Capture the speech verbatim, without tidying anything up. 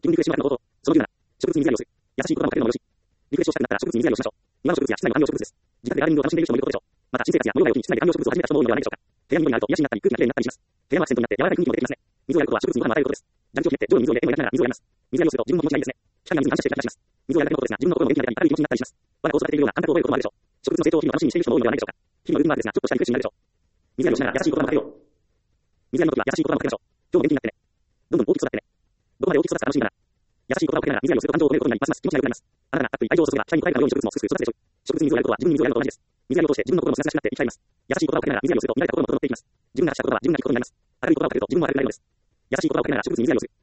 基本リクエストがなこと、その理由なら、植物に水やりをする。優しい言葉をかけるのもよし。リクエストをしたくなったら植物に水やりをしましょう。庭の植物や室内の観葉植物です。自宅でガーデニングを楽しんでいる人もいることでしょう。また、新生活や模様替えを機に室内で観葉植物を始めた人も多いのではないでしょうか。部屋に緑があると癒しになったり空気がきれいになったりします。部屋はアクセントになって柔らかい雰囲気も出てきますね。水をやることは植物にご飯を与えることです。蛇口をひねって上に水を入れてもやりながら水をやります。水やりをすると自分の気持ちがいいですね。光が水に反射してきたりします。水をやるだけのことですが、自分の心も元気が出たり明るい気持ちになったりします。我が子を育てているような感覚を覚えることもあるでしょう。植物の成長を日々楽しみにしている人も多いのではないでしょうか。日々のルーティンワークですが、ちょっとしたリフレッシュになるでしょう。水やりをしながら優しい言葉をかけよう。水やりの時は優しい言葉をかけましょう。今日も元気になってね。どんどん大きく育ってね。どこまで大きく育つか楽しみだな。優しい言葉をかけながら水やりをすると感情を込めることになりますます気持ちが良くなります。あなたが熱い愛情を注げば、期待に応えるかのように植物もすくすく育つでしょう。植物に水をやることは自分に水をやるのと同じです。水やりを通して自分の心もすがすがしくなって生き返ります。優しい言葉をかけながら水やりをすると磨いた心も整っていきます。自分がしたことは自分がいいことになります。明るい言葉をかけると自分も明るくなるのです。優しい言葉をかけながら植物に水やりをする。